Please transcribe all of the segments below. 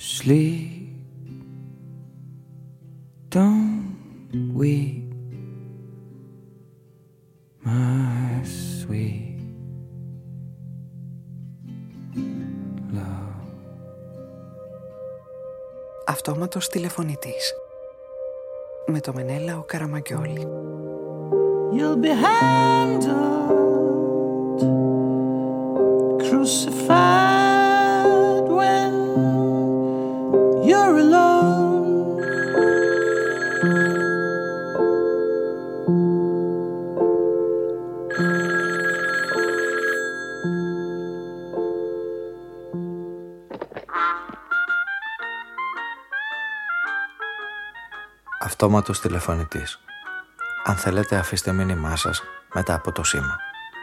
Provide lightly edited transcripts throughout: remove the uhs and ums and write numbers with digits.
sleep. Don't weep, my sweet love. Αυτόματος τηλεφωνητής με το Μενέλαο Καραμαγκιόλη. You'll be handled, crucified when you're alone. Αυτόματος τηλεφωνητής. Αν θέλετε, αφήστε μήνυμά σας μετά από το σήμα.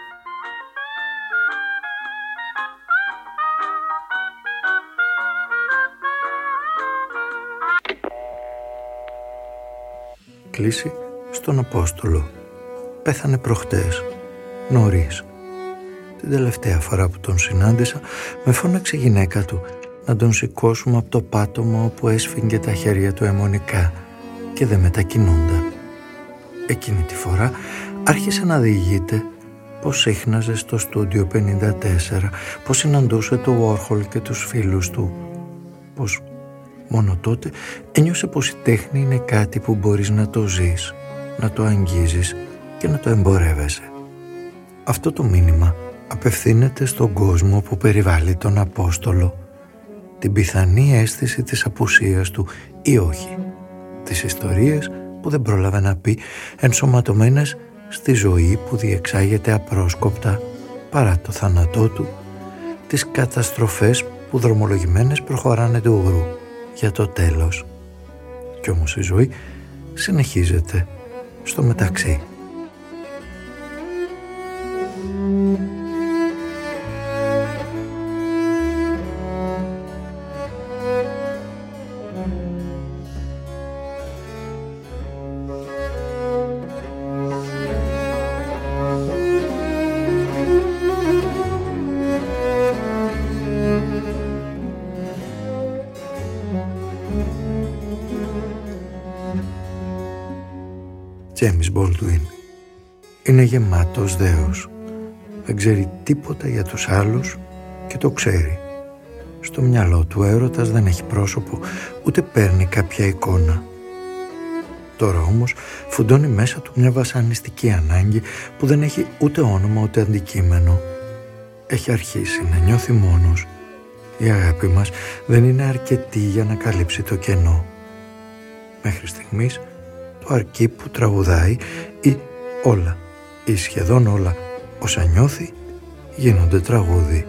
Κλείσει στον Απόστολο. Πέθανε προχτές, νωρίς. Την τελευταία φορά που τον συνάντησα, με φώναξε η γυναίκα του να τον σηκώσουμε από το πάτωμα όπου έσφιγγε τα χέρια του αιμονικά και δεν μετακινούνταν. Εκείνη τη φορά άρχισε να διηγείται πως σύχναζε στο στούντιο 54, πως συναντούσε το Βόρχολ και τους φίλους του, πως μόνο τότε ένιωσε πως η τέχνη είναι κάτι που μπορείς να το ζεις, να το αγγίζεις και να το εμπορεύεσαι. Αυτό το μήνυμα απευθύνεται στον κόσμο που περιβάλλει τον Απόστολο, την πιθανή αίσθηση της απουσίας του ή όχι, τις ιστορίες που δεν πρόλαβε να πει, ενσωματωμένες στη ζωή που διεξάγεται απρόσκοπτα παρά το θάνατό του, τις καταστροφές που δρομολογημένες προχωράνε του ουρού για το τέλος. Κι όμως η ζωή συνεχίζεται στο μεταξύ. Τζέιμς Μπόλντουιν είναι γεμάτος δέος. Δεν ξέρει τίποτα για τους άλλους και το ξέρει. Στο μυαλό του έρωτας δεν έχει πρόσωπο, ούτε παίρνει κάποια εικόνα. Τώρα όμως φουντώνει μέσα του μια βασανιστική ανάγκη που δεν έχει ούτε όνομα ούτε αντικείμενο. Έχει αρχίσει να νιώθει μόνος. Η αγάπη μας δεν είναι αρκετή για να καλύψει το κενό. Μέχρι στιγμής το αρκεί που τραγουδάει ή όλα ή σχεδόν όλα όσα νιώθει γίνονται τραγούδι.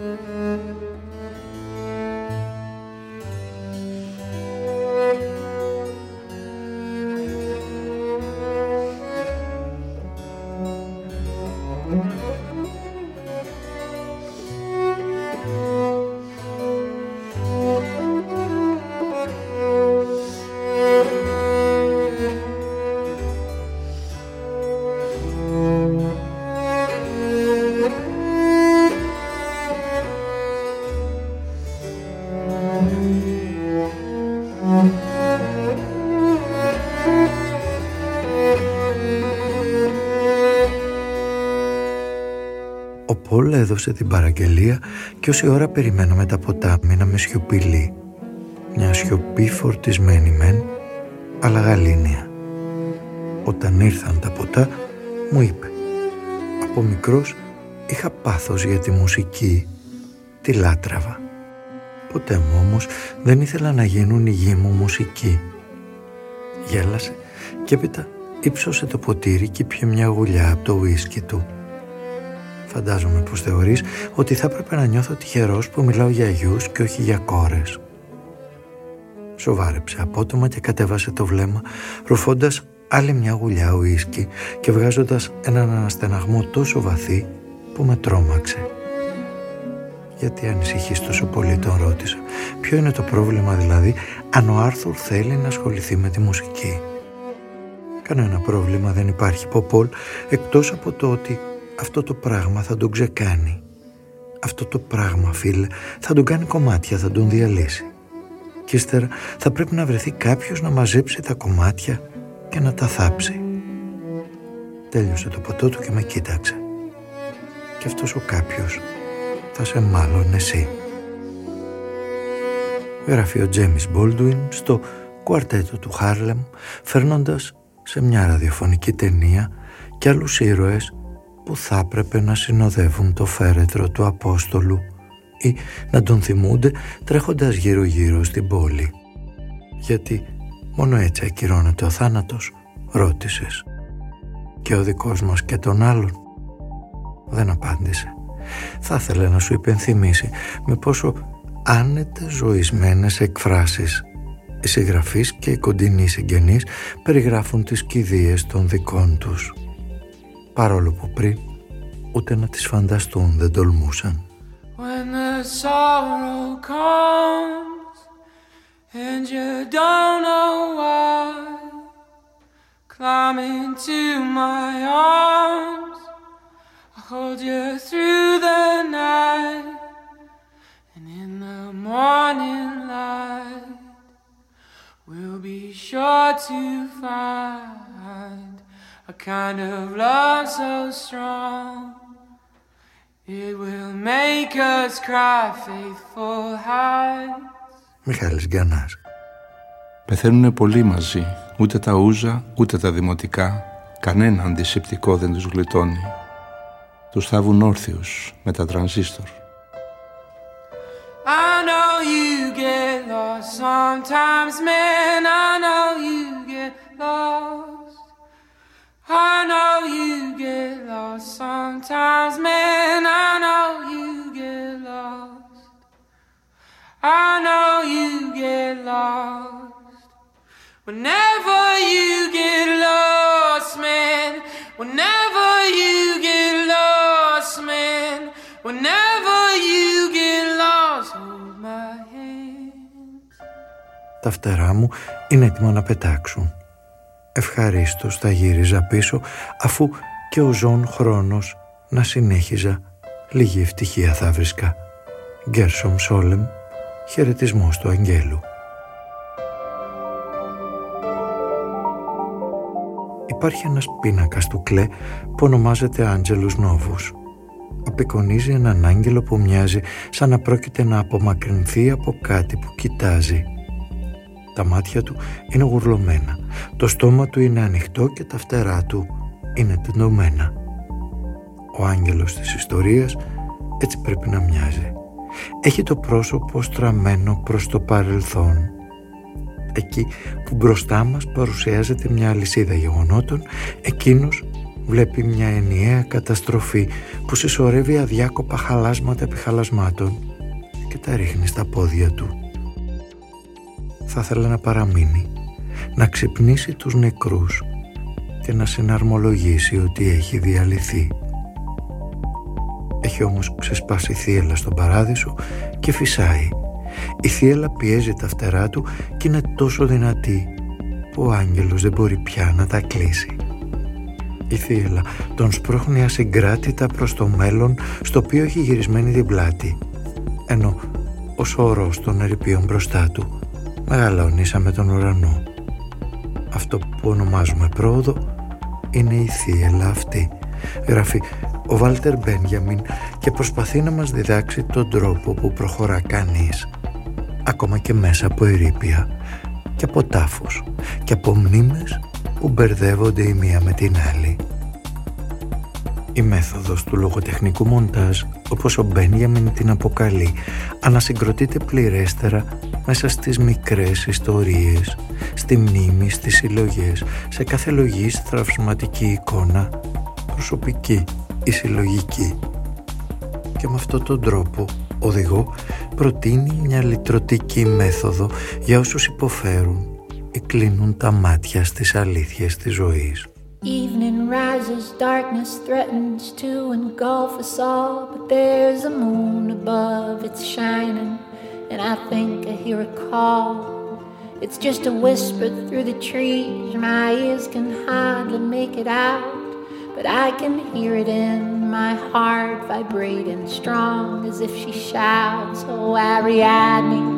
Ο Πολ έδωσε την παραγγελία και όση ώρα περιμέναμε τα ποτά μείναμε σιωπηλοί. Μια σιωπή φορτισμένη μεν, αλλά γαλήνια. Όταν ήρθαν τα ποτά, μου είπε: από μικρός είχα πάθος για τη μουσική, τη λάτραβα. Ποτέ μου όμως δεν ήθελα να γίνουν η γη μου μουσική. Γέλασε και έπειτα ύψωσε το ποτήρι και πιε μια γουλιά από το ουίσκι του. Φαντάζομαι πως θεωρείς ότι θα έπρεπε να νιώθω τυχερός που μιλάω για γιους και όχι για κόρες. Σοβάρεψε απότομα και κατέβασε το βλέμμα, ρουφώντας άλλη μια γουλιά ουίσκι και βγάζοντας έναν αναστεναγμό τόσο βαθύ που με τρόμαξε. Γιατί ανησυχείς τόσο πολύ, τον ρώτησα. Ποιο είναι το πρόβλημα δηλαδή, αν ο Άρθουρ θέλει να ασχοληθεί με τη μουσική? Κανένα πρόβλημα δεν υπάρχει, Πολ, εκτός από το ότι αυτό το πράγμα θα τον ξεκάνει. Αυτό το πράγμα, φίλε, θα τον κάνει κομμάτια, θα τον διαλύσει. και ύστερα θα πρέπει να βρεθεί κάποιος να μαζέψει τα κομμάτια και να τα θάψει. Τέλειωσε το ποτό του και με κοίταξε. Και αυτός ο κάποιος θα σε μάλλον εσύ. Γράφει ο Τζέιμις Μπόλντουιν στο κουαρτέτο του Χάρλεμ, φέρνοντας σε μια ραδιοφωνική ταινία και άλλους ήρωες που θα έπρεπε να συνοδεύουν το φέρετρο του Απόστολου ή να τον θυμούνται τρέχοντας γύρω-γύρω στην πόλη. «Γιατί μόνο έτσι ακυρώνεται ο θάνατος?» ρώτησες. «Και ο δικός μας και των άλλων?» Δεν απάντησε. Θα ήθελε να σου υπενθυμίσει με πόσο άνετες ζωισμένες εκφράσεις οι συγγραφείς και οι κοντινοί συγγενείς περιγράφουν τις κηδείες των δικών τους, παρόλο που πριν ούτε να τις φανταστούν δεν τολμούσαν. When the sorrow comes and you don't know why, climb into my arms, I'll hold you through the night, and in the morning light we'll be sure to find a kind of love so strong it will make us cry, faithful hearts. Μιχάλης Γκιανάς. Πεθαίνουνε πολλοί μαζί, ούτε τα ούζα, ούτε τα δημοτικά, κανένα αντισηπτικό δεν τους γλιτώνει. Τους θάβουν όρθιους με τα τρανζίστορ. I know you get lost sometimes, man, I know you get lost. I know you get lost sometimes, man, I know you get lost. I know you get lost. Whenever you get lost, man, whenever you get lost, man, whenever you get lost, hold my hand. Τα φτερά μου είναι έτοιμα να πετάξουν. Ευχαρίστως θα γύριζα πίσω, αφού και ο ζών χρόνος να συνέχιζα, λίγη ευτυχία θα βρίσκα. Γκέρσομ Σόλεμ, χαιρετισμός του Αγγέλου. Υπάρχει ένας πίνακας του Κλέ που ονομάζεται Άντζελους Νόβους. Απεικονίζει έναν άγγελο που μοιάζει σαν να πρόκειται να απομακρυνθεί από κάτι που κοιτάζει. Τα μάτια του είναι γουρλωμένα, το στόμα του είναι ανοιχτό και τα φτερά του είναι τεντωμένα. Ο άγγελος της ιστορίας έτσι πρέπει να μοιάζει. Έχει το πρόσωπο στραμμένο προς το παρελθόν. Εκεί που μπροστά μας παρουσιάζεται μια αλυσίδα γεγονότων, εκείνος βλέπει μια ενιαία καταστροφή που συσσωρεύει αδιάκοπα χαλάσματα επί χαλασμάτων και τα ρίχνει στα πόδια του. Θα ήθελα να παραμείνει, να ξυπνήσει τους νεκρούς και να συναρμολογήσει ότι έχει διαλυθεί. Έχει όμως ξεσπάσει θύελλα στον παράδεισο και φυσάει. Η θύελλα πιέζει τα φτερά του και είναι τόσο δυνατή που ο άγγελος δεν μπορεί πια να τα κλείσει. Η θύελλα τον σπρώχνει ασυγκράτητα προς το μέλλον, στο οποίο έχει γυρισμένη την πλάτη, ενώ ο σωρός των ερειπίων μπροστά του μεγαλώνει σαν με τον ουρανό. Αυτό που ονομάζουμε πρόοδο είναι η θύελλα αυτή, γράφει ο Βάλτερ Μπένιαμιν, και προσπαθεί να μας διδάξει τον τρόπο που προχωρά κανείς, ακόμα και μέσα από ερείπια και από τάφους και από μνήμες που μπερδεύονται η μία με την άλλη. Η μέθοδος του λογοτεχνικού μοντάζ, όπως ο Μπένιαμιν την αποκαλεί, ανασυγκροτείται πληρέστερα μέσα στις μικρές ιστορίες, στη μνήμη, στις συλλογές, σε κάθε λογής τραυσματική εικόνα, προσωπική ή συλλογική. Και με αυτόν τον τρόπο οδηγό προτείνει μια λυτρωτική μέθοδο για όσους υποφέρουν ή κλείνουν τα μάτια στις αλήθειες της ζωής. Evening rises, darkness threatens to engulf us all, but there's a moon above, it's shining, and I think I hear a call. It's just a whisper through the trees, my ears can hardly make it out, but I can hear it in my heart, vibrating strong as if she shouts, oh Ariadne,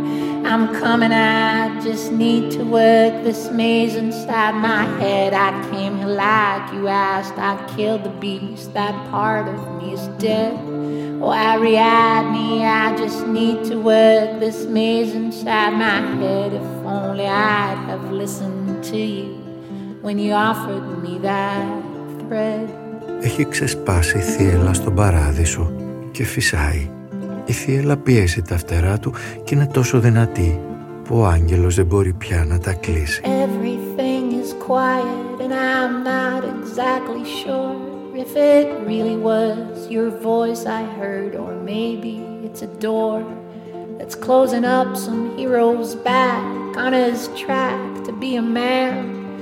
I'm coming, I just need to work this maze inside my head. I came here like you asked, I killed the beast, that part of me is dead. Oh, Ariadne, I just need to work this maze inside my head. If only I'd have listened to you when you offered me that thread. Έχει ξεσπάσει η θύελλα στον παράδεισο και φυσάει. Η θύελλα πιέσει τα φτερά του και είναι τόσο δυνατή που ο άγγελος δεν μπορεί πια να τα κλείσει. Everything is quiet and I'm not exactly sure if it really was your voice I heard, or maybe it's a door that's closing up some hero's back on his track to be a man.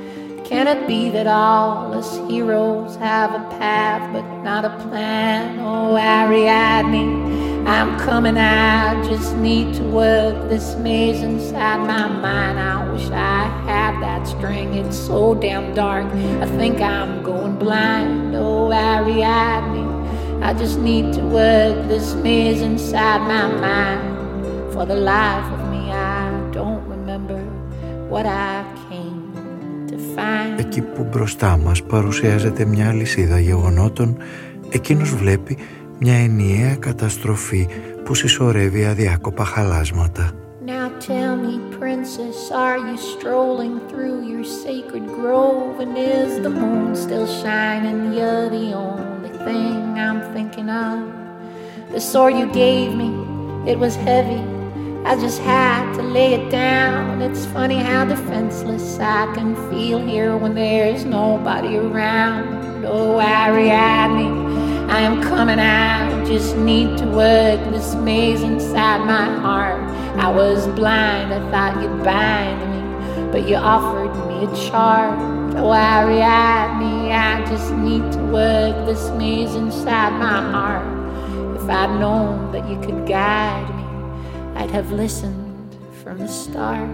Can it be that all us heroes have a path but not a plan? Oh, Ariadne, I'm coming, I just need to work this maze inside my mind. I wish I had that string, it's so damn dark, I think I'm going blind. Oh, Ariadne, I just need to work this maze inside my mind. For the life of me, I don't remember what I came to find. Εκεί που μπροστά μας παρουσιάζεται μια αλυσίδα γεγονότων, εκείνος βλέπει μια ενιαία καταστροφή που συσσωρεύει αδιάκοπα χαλάσματα. Now tell me, princess, are you strolling through your sacred grove? And is the moon still shining? You're the only thing I'm thinking of. The sword you gave me, it was heavy, I just had to lay it down. It's funny how defenseless I can feel here when there's nobody around. Oh, Ariadne, I am coming, I just need to work this maze inside my heart. I was blind, I thought you'd bind me, but you offered me a charge. Oh, Ariadne, I just need to work this maze inside my heart. If I'd known that you could guide me, I'd have listened from the start.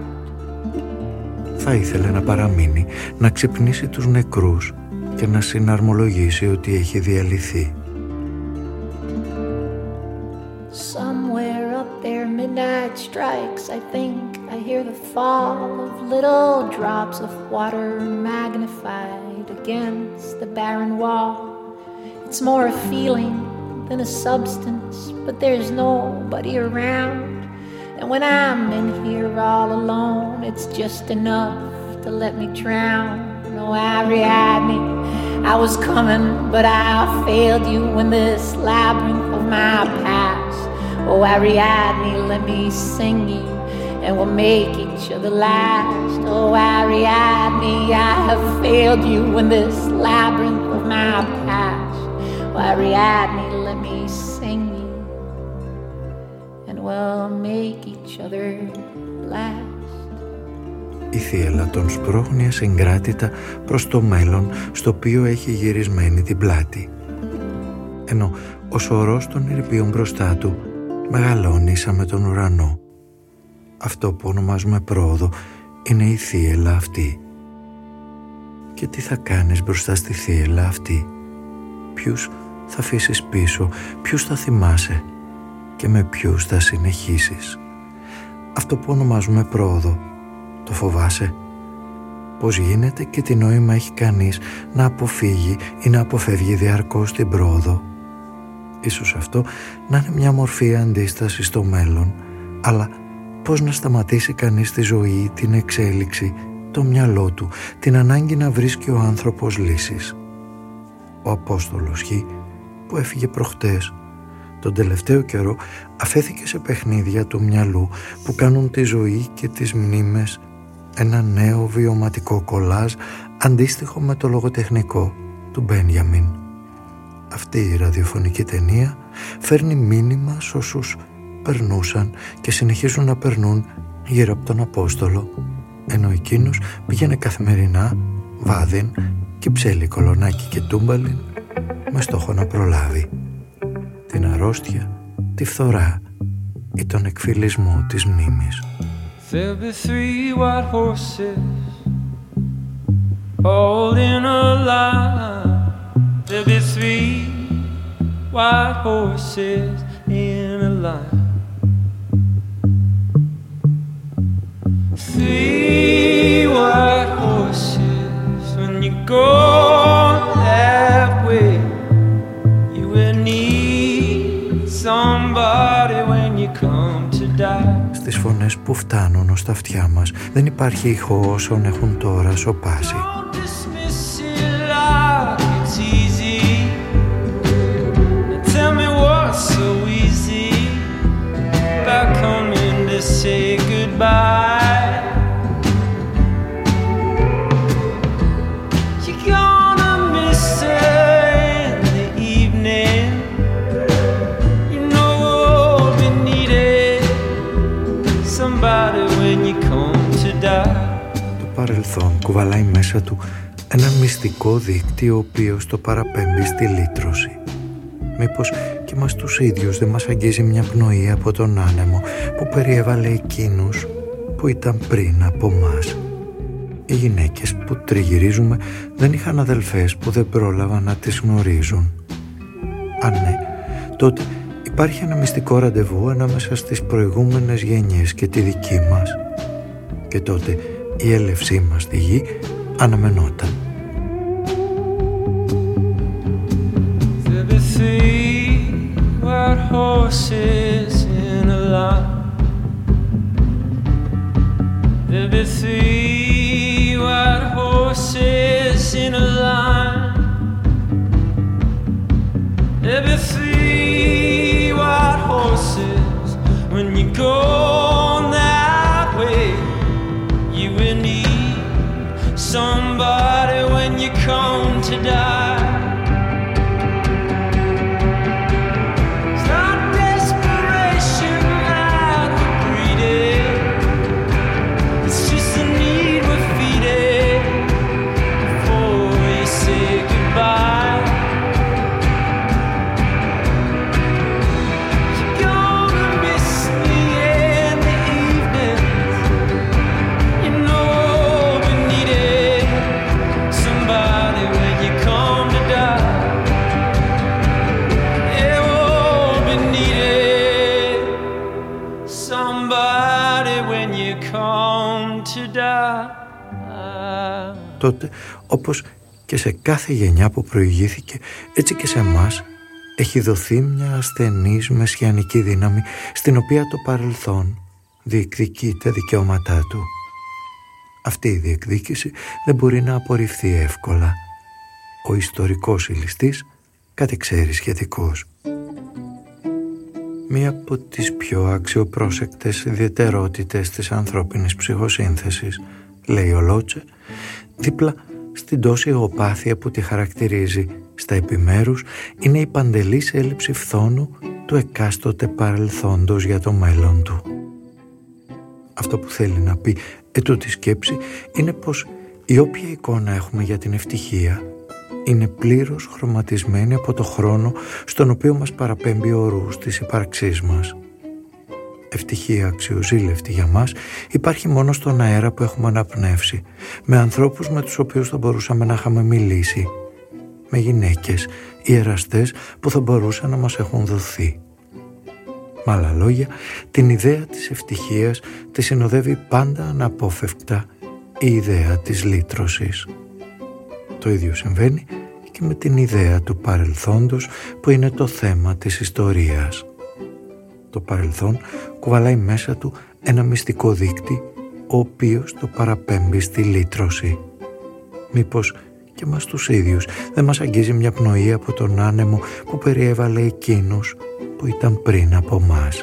Θα ήθελε να παραμείνει, να ξυπνήσει τους νεκρούς και να συναρμολογήσει ότι έχει διαλυθεί. Somewhere up there midnight strikes, I think I hear the fall of little drops of water magnified against the barren wall. It's more a feeling than a substance, but there's nobody around. And when I'm in here all alone, it's just enough to let me drown. No, Ariadne, I was coming, but I failed you in this labyrinth of my past. Oh, Ariadne, let me sing you, and we'll make each other last. Oh, Ariadne, I have failed you in this labyrinth of my past. Oh, Ariadne, let me sing you, and we'll make each other last. Η θύελλα τον σπρώχνει ασυγκράτητα προς το μέλλον, στο οποίο έχει γυρισμένη την πλάτη. Ενώ ο σωρός των ερειπίων μπροστά του μεγαλώνει σαν με τον ουρανό. Αυτό που ονομάζουμε πρόοδο είναι η θύελλα αυτή. Και τι θα κάνεις μπροστά στη θύελλα αυτή? Ποιους θα αφήσεις πίσω, ποιους θα θυμάσαι και με ποιους θα συνεχίσεις? Αυτό που ονομάζουμε πρόοδο, το φοβάσαι? Πώς γίνεται και τι νόημα έχει κανείς να αποφύγει ή να αποφεύγει διαρκώς την πρόοδο? Ίσως αυτό να είναι μια μορφή αντίσταση στο μέλλον, αλλά πώς να σταματήσει κανείς τη ζωή, την εξέλιξη, το μυαλό του, την ανάγκη να βρίσκει ο άνθρωπος λύσεις? Ο Απόστολος Χ, που έφυγε προχτές, τον τελευταίο καιρό αφέθηκε σε παιχνίδια του μυαλού που κάνουν τη ζωή και τις μνήμες ένα νέο βιωματικό κολάζ αντίστοιχο με το λογοτεχνικό του Μπένιαμιν. Αυτή η ραδιοφωνική ταινία φέρνει μήνυμα σε όσους περνούσαν και συνεχίζουν να περνούν γύρω από τον Απόστολο, ενώ εκείνος πήγαινε καθημερινά Βάδιν, Κυψέλη, Κολονάκι και Τούμπαλιν με στόχο να προλάβει την αρρώστια, τη φθορά ή τον εκφυλισμό της μνήμης. There'll be 3 white horses all in a line. There'll be 3 white horses in a line. Three white horses, when you go that way, you will need somebody when you come to die. Στις φωνές που φτάνουν ως τα αυτιά μας δεν υπάρχει ηχό όσων έχουν τώρα σωπάσει. Say goodbye. You're gonna miss her in the evening. You know we'll be needing somebody when you come to die. Το παρελθόν κουβαλάει μέσα του ένα μυστικό δίκτυο ο οποίος το παραπέμπει στη λύτρωση. Μήπως και μας τους ίδιους δεν μας αγγίζει μια πνοή από τον άνεμο που περιέβαλε εκείνους που ήταν πριν από μας. Οι γυναίκες που τριγυρίζουμε δεν είχαν αδελφές που δεν πρόλαβαν να τις γνωρίζουν. Αν ναι, τότε υπάρχει ένα μυστικό ραντεβού ανάμεσα στις προηγούμενες γενιές και τη δική μας. Και τότε η έλευσή μας στη γη αναμενόταν. White horses in a line. There'll be three white horses in a line. There'll be three white horses when you go that way. You will need somebody when you come to die. Τότε, όπως και σε κάθε γενιά που προηγήθηκε, έτσι και σε εμάς έχει δοθεί μια ασθενής μεσιανική δύναμη στην οποία το παρελθόν διεκδικεί τα δικαιώματά του. Αυτή η διεκδίκηση δεν μπορεί να απορριφθεί εύκολα. Ο ιστορικός ηλιστής κατεξαίρει σχετικός. Μία από τις πιο αξιοπρόσεκτες ιδιαιτερότητες της ανθρώπινης ψυχοσύνθεσης, λέει ο Λότσε, δίπλα στην τόση εγωπάθεια που τη χαρακτηρίζει στα επιμέρους, είναι η παντελής έλλειψη φθόνου του εκάστοτε παρελθόντος για το μέλλον του. Αυτό που θέλει να πει ετούτη σκέψη είναι πως η όποια εικόνα έχουμε για την ευτυχία είναι πλήρως χρωματισμένη από το χρόνο στον οποίο μας παραπέμπει ο ρούς της ύπαρξής μας. Ευτυχία αξιοζήλευτη για μας υπάρχει μόνο στον αέρα που έχουμε αναπνεύσει, με ανθρώπους με τους οποίους θα μπορούσαμε να είχαμε μιλήσει, με γυναίκες ή εραστές που θα μπορούσαν να μας έχουν δοθεί. Με άλλα λόγια, την ιδέα της ευτυχίας τη συνοδεύει πάντα αναπόφευκτα η ιδέα της λύτρωσης. Το ίδιο συμβαίνει και με την ιδέα του παρελθόντος που είναι το θέμα της ιστορίας. Το παρελθόν κουβαλάει μέσα του ένα μυστικό δείκτη, ο οποίος το παραπέμπει στη λύτρωση. Μήπως και μας τους ίδιους δεν μας αγγίζει μια πνοή από τον άνεμο που περιέβαλε εκείνους που ήταν πριν από μας.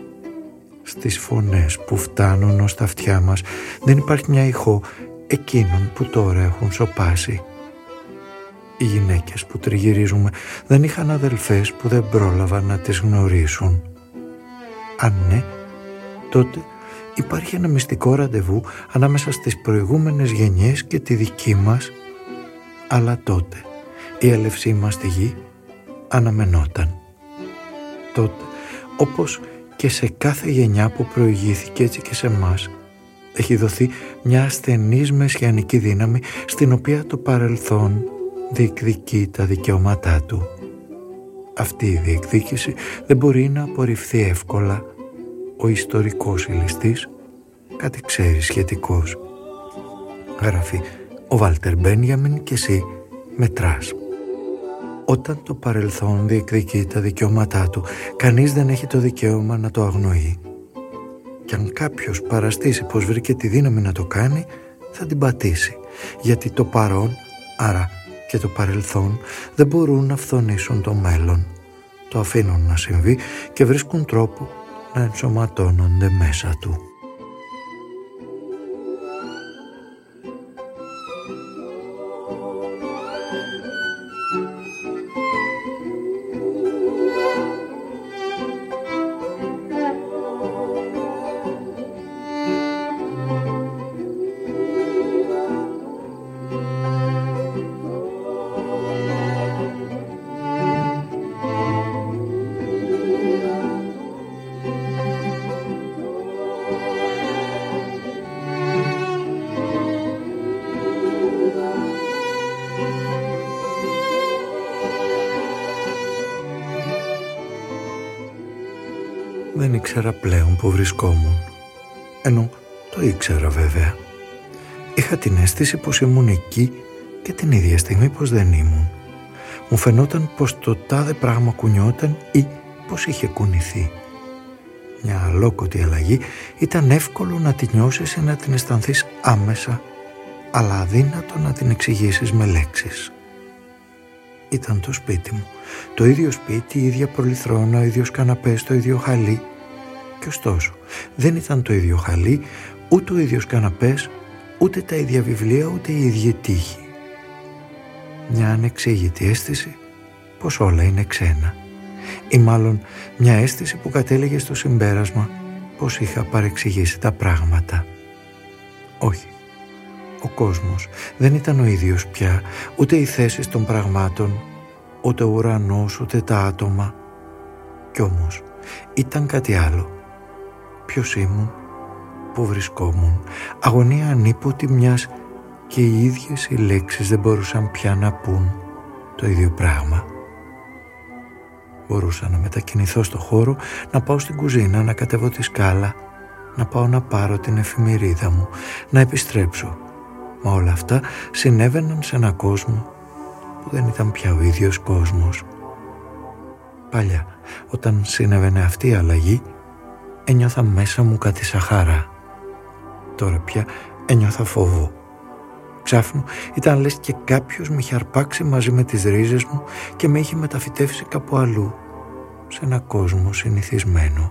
Στις φωνές που φτάνουν ως τα αυτιά μας δεν υπάρχει μια ηχό εκείνων που τώρα έχουν σωπάσει. Οι γυναίκες που τριγυρίζουμε δεν είχαν αδελφές που δεν πρόλαβαν να τις γνωρίσουν. Αν ναι, τότε υπάρχει ένα μυστικό ραντεβού ανάμεσα στις προηγούμενες γενιές και τη δική μας, αλλά τότε η έλευσή μας στη γη αναμενόταν. Τότε, όπως και σε κάθε γενιά που προηγήθηκε, έτσι και σε μας έχει δοθεί μια ασθενής μεσιανική δύναμη στην οποία το παρελθόν διεκδικεί τα δικαιώματά του. Αυτή η διεκδίκηση δεν μπορεί να απορριφθεί εύκολα. Ο ιστορικός ηλιστής κάτι ξέρει σχετικώς. Γράφει ο Βάλτερ Μπένιαμιν και εσύ μετράς. Όταν το παρελθόν διεκδικεί τα δικαιώματά του, κανείς δεν έχει το δικαίωμα να το αγνοεί. Κι αν κάποιος παραστήσει πως βρήκε τη δύναμη να το κάνει, θα την πατήσει. Γιατί το παρόν, άρα και το παρελθόν, δεν μπορούν να φθονήσουν το μέλλον. Το αφήνουν να συμβεί και βρίσκουν τρόπο να ενσωματώνονται μέσα του. Δεν ήξερα πλέον που βρισκόμουν. Ενώ το ήξερα βέβαια. Είχα την αίσθηση πως ήμουν εκεί και την ίδια στιγμή πως δεν ήμουν. Μου φαινόταν πως το τάδε πράγμα κουνιόταν ή πως είχε κουνηθεί. Μια αλόκοτη αλλαγή ήταν εύκολο να την νιώσεις ή να την αισθανθείς άμεσα, αλλά αδύνατο να την εξηγήσεις με λέξεις. Ήταν το σπίτι μου. Το ίδιο σπίτι, η ίδια πολυθρόνα, ο ίδιος καναπές, το ίδιο χαλί. Και ωστόσο, δεν ήταν το ίδιο χαλί, ούτε ο ίδιος καναπές, ούτε τα ίδια βιβλία, ούτε η ίδια τύχη. Μια ανεξήγητη αίσθηση πως όλα είναι ξένα. Ή μάλλον μια αίσθηση που κατέληγε στο συμπέρασμα πως είχα παρεξηγήσει τα πράγματα. Όχι. Ο κόσμος δεν ήταν ο ίδιος πια, ούτε οι θέσεις των πραγμάτων, ούτε ο ουρανός, ούτε τα άτομα. Κι όμως ήταν κάτι άλλο. Ποιος ήμουν, πού βρισκόμουν, αγωνία ανίποτη μιας και οι ίδιες οι λέξεις δεν μπορούσαν πια να πούν το ίδιο πράγμα. Μπορούσα να μετακινηθώ στο χώρο, να πάω στην κουζίνα, να κατέβω τη σκάλα, να πάω να πάρω την εφημερίδα μου, να επιστρέψω. Μα όλα αυτά συνέβαιναν σε έναν κόσμο που δεν ήταν πια ο ίδιος κόσμος. Παλιά, όταν συνέβαινε αυτή η αλλαγή, ένιωθα μέσα μου κάτι σαν χαρά. Τώρα πια ένιωθα φόβο. Ξάφνου ήταν λες και κάποιος με είχε αρπάξει μαζί με τις ρίζες μου και με είχε μεταφυτεύσει κάπου αλλού, σε ένα κόσμο συνηθισμένο.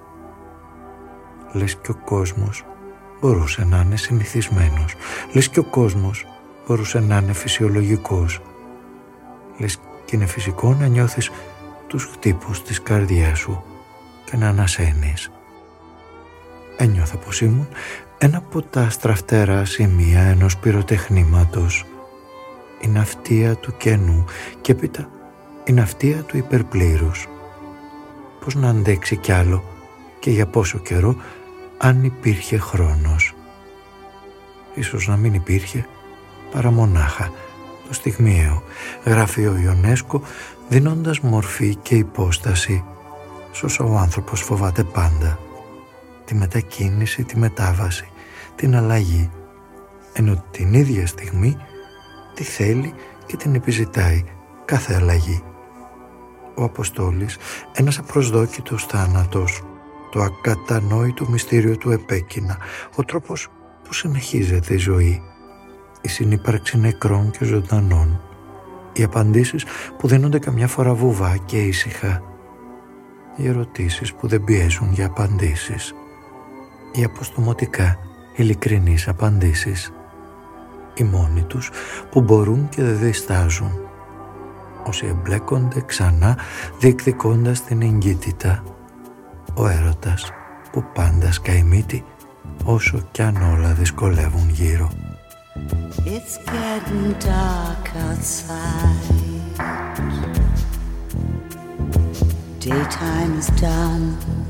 Λες και ο κόσμος μπορούσε να είναι συνηθισμένος. Λες και ο κόσμος μπορούσε να είναι φυσιολογικός. Λες και είναι φυσικό να νιώθεις τους χτύπους της καρδιάς σου και να ανασένεις. Ένιωθα πως ήμουν ένα από τα στραφτερά σημεία ενός πυροτεχνήματος. Η ναυτία του κενού και έπειτα η ναυτία του υπερπλήρους. Πώς να αντέξει κι άλλο και για πόσο καιρό, αν υπήρχε χρόνος. Ίσως να μην υπήρχε παρά μονάχα το στιγμιαίο, γράφει ο Ιονέσκο, δίνοντας μορφή και υπόσταση σ' όσα ο άνθρωπος φοβάται πάντα. Τη μετακίνηση, τη μετάβαση, την αλλαγή, ενώ την ίδια στιγμή τη θέλει και την επιζητάει κάθε αλλαγή. Ο Αποστόλης, ένας απροσδόκητος θάνατος, το ακατανόητο μυστήριο του επέκεινα, ο τρόπος που συνεχίζεται η ζωή, η συνύπαρξη νεκρών και ζωντανών, οι απαντήσεις που δίνονται καμιά φορά βουβά και ήσυχα, οι ερωτήσεις που δεν πιέζουν για απαντήσεις, οι αποστομωτικά ειλικρινείς απαντήσεις, οι μόνοι τους που μπορούν και δεν διστάζουν, όσοι εμπλέκονται ξανά διεκδικώντας την εγκύτητα, ο έρωτας που πάντα σκάει μύτη όσο κι αν όλα δυσκολεύουν γύρω. It's getting dark outside. Daytime is done.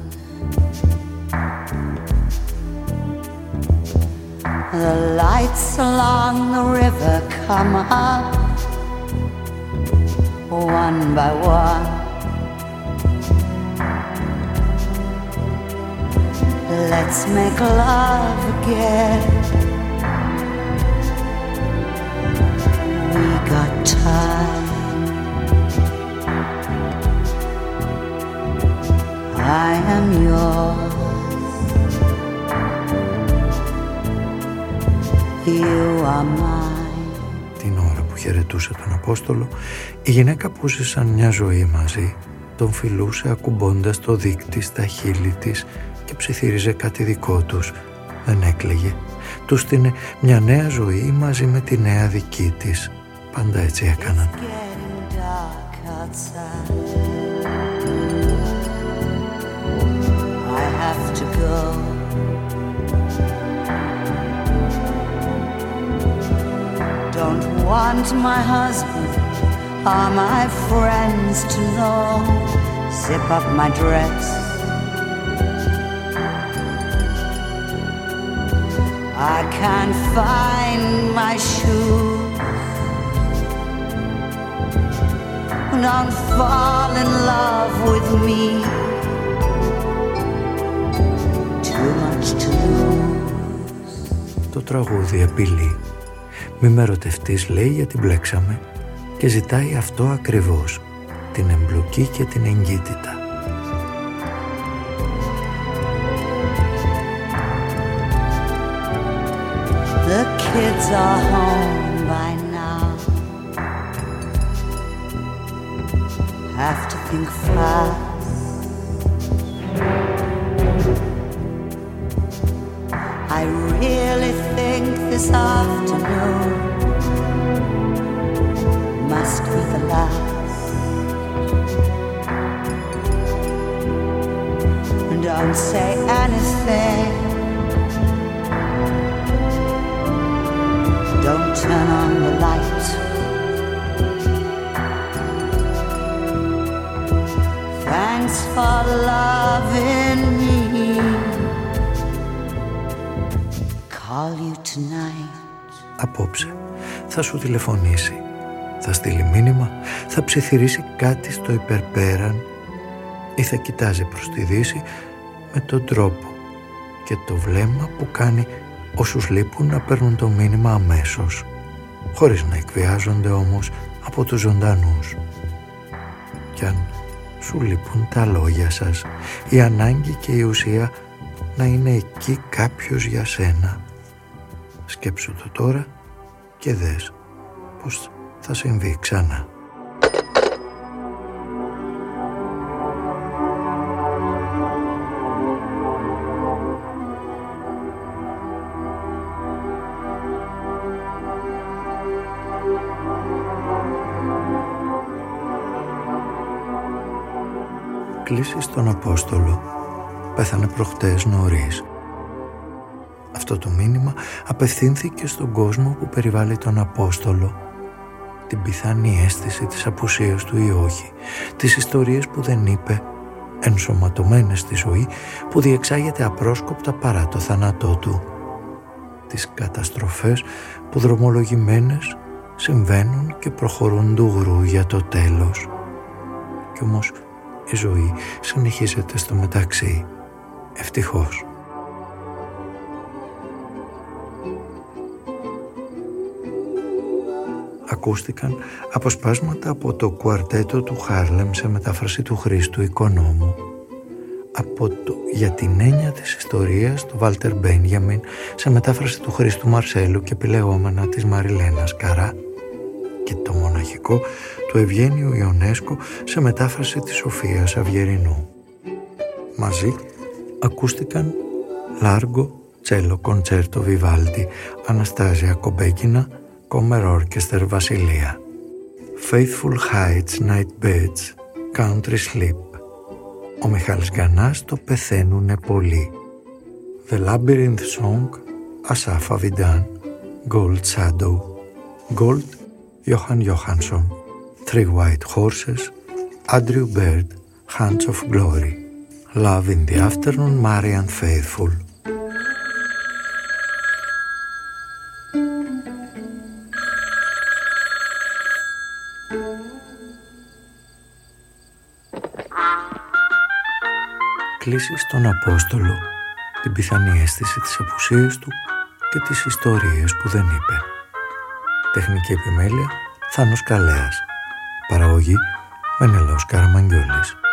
The lights along the river come up one by one. Let's make love again. We got time. I am yours. You are mine. Την ώρα που χαιρετούσε τον Απόστολο, η γυναίκα που ζήσαν μια ζωή μαζί τον φιλούσε ακουμπώντας το δίκτυ στα χείλη της και ψιθύριζε κάτι δικό τους. Δεν έκλαιγε. Του στείνε μια νέα ζωή μαζί με τη νέα δική της. Πάντα έτσι έκαναν. I have to go. Don't want my husband or my friends to know. Zip up my dress. I can't find my shoes. Don't fall in love with me. Too much to lose. Το τραγούδι απειλεί. Μη με ερωτευτείς, λέει, γιατί μπλέξαμε, και ζητάει αυτό ακριβώς, την εμπλοκή και την εγκύτητα. The kids are home by now. Have to think fast. I really think this afternoon must be the last. Don't say anything. Don't turn on the light. Thanks for loving me. Call you tonight. Απόψε θα σου τηλεφωνήσει, θα στείλει μήνυμα, θα ψιθυρίσει κάτι στο υπερπέραν ή θα κοιτάζει προς τη δύση με τον τρόπο και το βλέμμα που κάνει όσους λείπουν να παίρνουν το μήνυμα αμέσως, χωρίς να εκβιάζονται όμως από τους ζωντανούς. Κι αν σου λείπουν τα λόγια σας, η ανάγκη και η ουσία να είναι εκεί κάποιος για σένα, σκέψου το τώρα και δες πως θα συμβεί ξανά. Κλείσει στον Απόστολο. Πέθανε προχτές νωρίς. Αυτό το μήνυμα απευθύνθηκε στον κόσμο που περιβάλλει τον Απόστολο. Την πιθανή αίσθηση της απουσίας του ή όχι. Τις ιστορίες που δεν είπε, ενσωματωμένες στη ζωή, που διεξάγεται απρόσκοπτα παρά το θάνατό του. Τις καταστροφές που δρομολογημένες συμβαίνουν και προχωρούν ντουγρού για το τέλος. Κι όμως η ζωή συνεχίζεται στο μεταξύ, ευτυχώς. Ακούστηκαν αποσπάσματα από το κουαρτέτο του Χάρλεμ σε μετάφραση του Χρήστου Οικονόμου, από το «Για την έννοια της ιστορίας» του Βάλτερ Μπένιαμιν σε μετάφραση του Χρήστου Μαρσέλου και επιλεγόμενα της Μαριλένας Καρά, και το μοναχικό του Ευγένιου Ιονέσκο σε μετάφραση της Σοφίας Αυγερινού. Μαζί ακούστηκαν Λάργο, Τσέλο Κοντσέρτο Βιβάλντι, Αναστάζια Κομπέκινα, Κόμερ Όρκεστερ Βασιλεία, Faithful Heights Night Beds, Country Sleep. Ο Μιχάλης Γκανάς, το «Πεθαίνουνε πολλοί». The Labyrinth Song, Ασάφ Αβιντάν, Gold Shadow, Gold, Johan Johansson, Three White Horses, Andrew Bird, Hands of Glory, Love in the Afternoon, Marian Faithfull. Κλείσει στον Απόστολο. την πιθανή αίσθηση της απουσίας του και τις ιστορίες που δεν είπε. Τεχνική επιμέλεια Θάνος Καλέας. Παραγωγή Μενέλαος Καραμαγγιόλης.